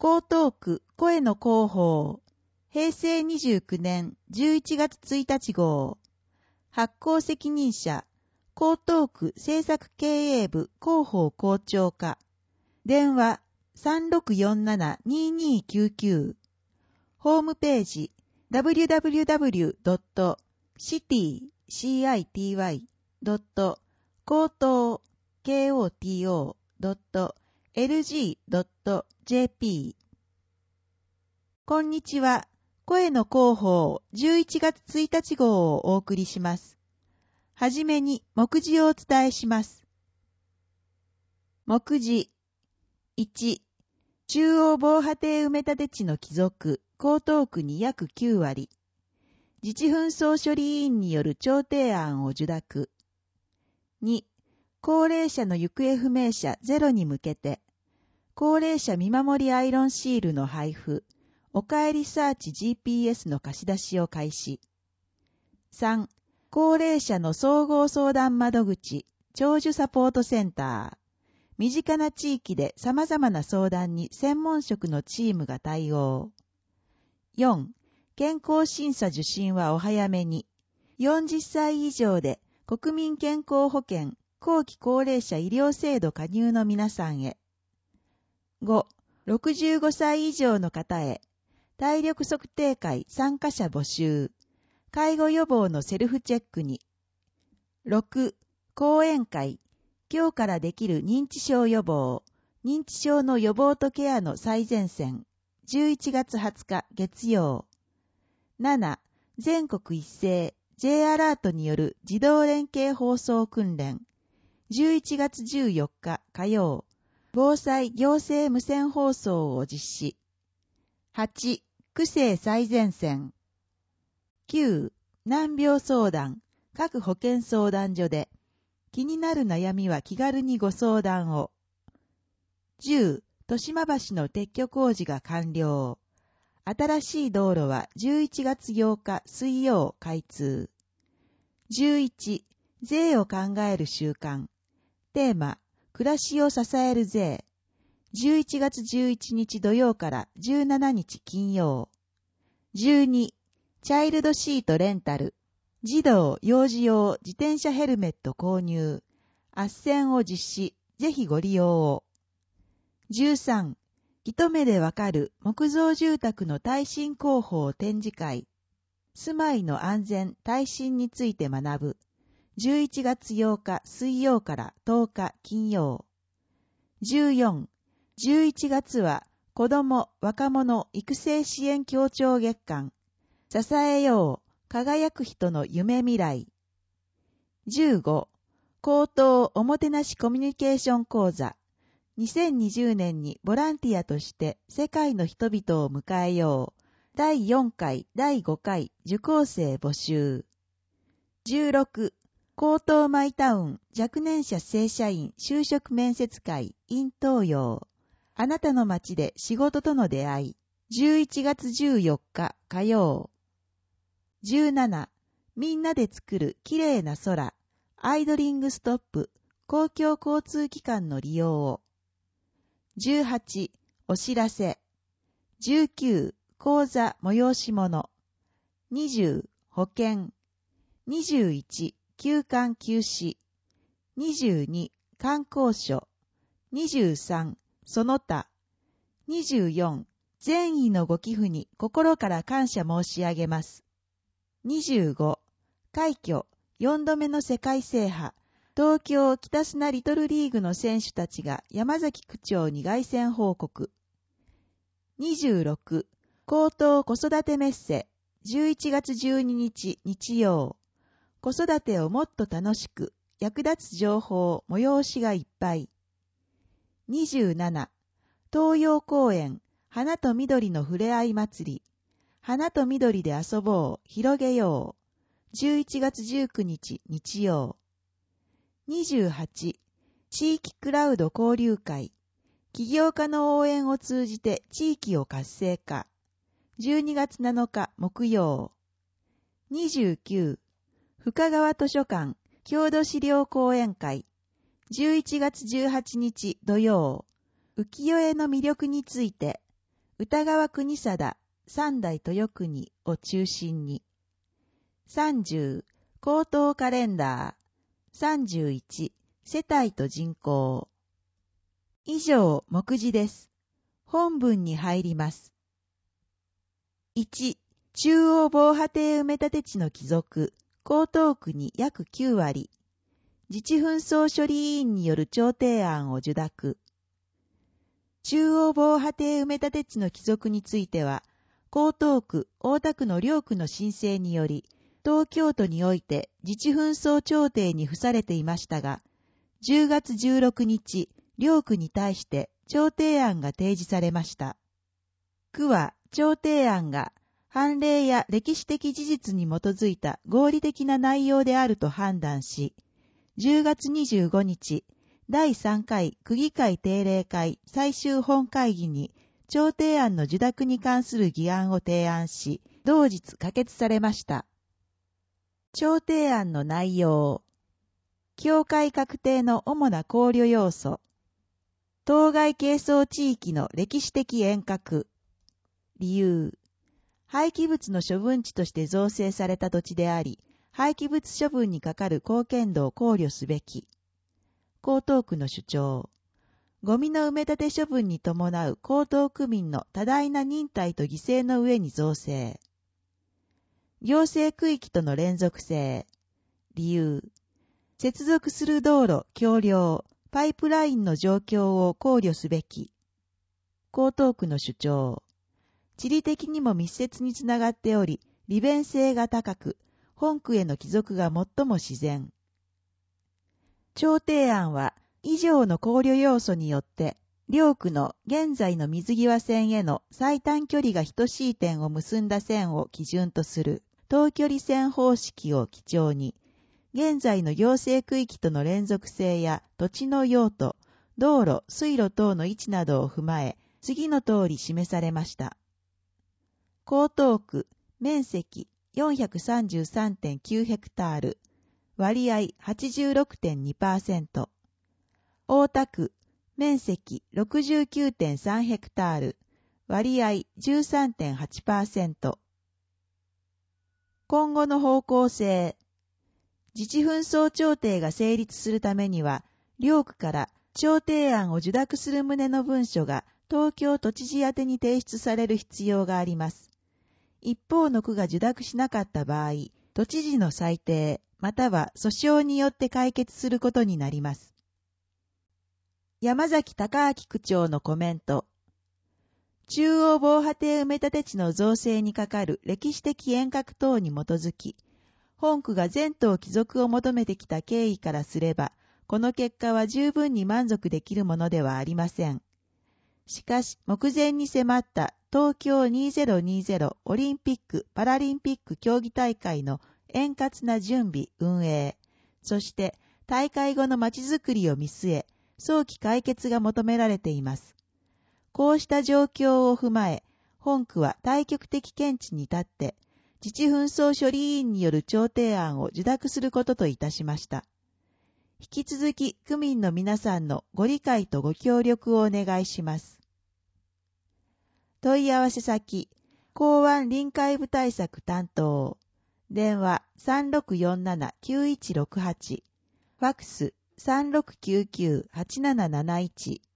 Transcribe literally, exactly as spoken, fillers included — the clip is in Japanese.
江東区声の広報、へいせいにじゅうきゅうねんじゅういちがつついたち号、発行責任者、江東区政策経営部広報校長課、電話 さんろくよんななにーにーきゅうきゅう、ホームページ ダブリューダブリューダブリュードットシティドットコートドットエルジードットジェーピー。 こんにちは。声の広報じゅういちがつついたち号をお送りします。はじめに目次をお伝えします。目次いち、中央防波堤埋め立て地の帰属、江東区に約きゅうわり。自治紛争処理委員による調停案を受諾。に、高齢者の行方不明者ゼロに向けて、高齢者見守りアイロンシールの配布、おかえりサーチ ジーピーエス の貸し出しを開始。さん、高齢者の総合相談窓口、長寿サポートセンター。身近な地域で様々な相談に専門職のチームが対応。よん、健康審査受診はお早めに。よんじゅっさい以上で国民健康保険後期高齢者医療制度加入の皆さんへ。ご、ろくじゅうごさい以上の方へ。体力測定会参加者募集。介護予防のセルフチェックに。ろく、講演会。今日からできる認知症予防。認知症の予防とケアの最前線。じゅういちがつはつか月曜。なな、全国一斉 J アラートによる自動連携放送訓練。じゅういちがつじゅうよっか火曜。防災行政無線放送を実施。はち、区政最前線。きゅう、難病相談。各保健相談所で。気になる悩みは気軽にご相談を。じゅう、豊島橋の撤去工事が完了。新しい道路はじゅういちがつようか水曜開通。じゅういち、税を考える習慣。テーマ、暮らしを支える税。じゅういちがつじゅういちにち土曜からじゅうしちにち金曜。じゅうに、チャイルドシートレンタル。児童、幼児用自転車ヘルメット購入。斡旋を実施。ぜひご利用を。じゅうさん、一目でわかる木造住宅の耐震工法展示会。住まいの安全・耐震について学ぶ。じゅういちがつようか水曜からとおか金曜。じゅうよん、じゅういちがつは子ども・若者育成支援協調月間。支えよう。輝く人の夢未来。じゅうご、高等おもてなしコミュニケーション講座。にせんにじゅうねんにボランティアとして世界の人々を迎えよう。だいよんかい、だいごかい受講生募集。じゅうろく、高等マイタウン若年者正社員就職面接会 in 東洋。あなたの街で仕事との出会い。じゅういちがつじゅうよっか火曜。じゅうなな、みんなで作るきれいな空。アイドリングストップ。公共交通機関の利用を。じゅうはち、お知らせ。じゅうきゅう、講座催し物。にじゅう、保険。にじゅういち、休館休止。にじゅうに、観光所。にじゅうさん、その他。にじゅうよん、善意のご寄付に心から感謝申し上げます。にじゅうご、快挙、よんどめの世界制覇。東京北砂リトルリーグの選手たちが山崎区長に凱旋報告。にじゅうろく、高等子育てメッセ。じゅういちがつじゅうににち日曜。子育てをもっと楽しく、役立つ情報、催しがいっぱい。にじゅうなな、東洋公園、花と緑のふれあい祭り。花と緑で遊ぼう、広げよう。じゅういちがつじゅうくにち日曜。にじゅうはち、地域クラウド交流会。起業家の応援を通じて地域を活性化。じゅうにがつなのか木曜。にじゅうきゅう、深川図書館郷土資料講演会。じゅういちがつじゅうはちにち土曜。浮世絵の魅力について。 歌川国貞、三代豊国を中心に。さんじゅう、口頭カレンダー。さんじゅういち、世帯と人口。以上、目次です。本文に入ります。いち、中央防波堤埋め立て地の帰属、江東区に約きゅうわり。自治紛争処理委員による調停案を受諾。中央防波堤埋め立て地の帰属については、江東区、大田区の両区の申請により、東京都において自治紛争調停に付されていましたが、じゅうがつじゅうろくにち、両区に対して調停案が提示されました。区は調停案が判例や歴史的事実に基づいた合理的な内容であると判断し、じゅうがつにじゅうごにち、だいさんかい区議会定例会最終本会議に調停案の受諾に関する議案を提案し、同日可決されました。調停案の内容。境界確定の主な考慮要素。当該係争地域の歴史的遠隔。理由。廃棄物の処分地として造成された土地であり、廃棄物処分にかかる貢献度を考慮すべき。江東区の主張。ゴミの埋め立て処分に伴う江東区民の多大な忍耐と犠牲の上に造成。行政区域との連続性。理由。接続する道路、橋梁、パイプラインの状況を考慮すべき。江東区の主張。地理的にも密接につながっており、利便性が高く、本区への帰属が最も自然。調停案は、以上の考慮要素によって、両区の現在の水際線への最短距離が等しい点を結んだ線を基準とする、等距離線方式を基調に、現在の行政区域との連続性や土地の用途、道路、水路等の位置などを踏まえ、次の通り示されました。江東区、面積 よんひゃくさんじゅうさんてんきゅう ヘクタール、割合 はちじゅうろくてんにパーセント。大田区、面積 ろくじゅうきゅうてんさん ヘクタール、割合 じゅうさんてんはちパーセント。今後の方向性。自治紛争調停が成立するためには、両区から調停案を受諾する旨の文書が東京都知事宛てに提出される必要があります。一方の区が受諾しなかった場合、都知事の裁定、または訴訟によって解決することになります。山崎隆明区長のコメント。中央防波堤埋め立て地の造成にかかる歴史的遠隔等に基づき、本区が全島帰属を求めてきた経緯からすれば、この結果は十分に満足できるものではありません。しかし、目前に迫った東京にせんにじゅうオリンピック・パラリンピック競技大会の円滑な準備・運営、そして大会後のまちづくりを見据え、早期解決が求められています。こうした状況を踏まえ、本区は対極的見地に立って、自治紛争処理委員による調停案を受諾することといたしました。引き続き区民の皆さんのご理解とご協力をお願いします。問い合わせ先、港湾臨海部対策担当。電話 さんろくよんななきゅういちろくはち。ファクス さんろくきゅうきゅうはちなななないち。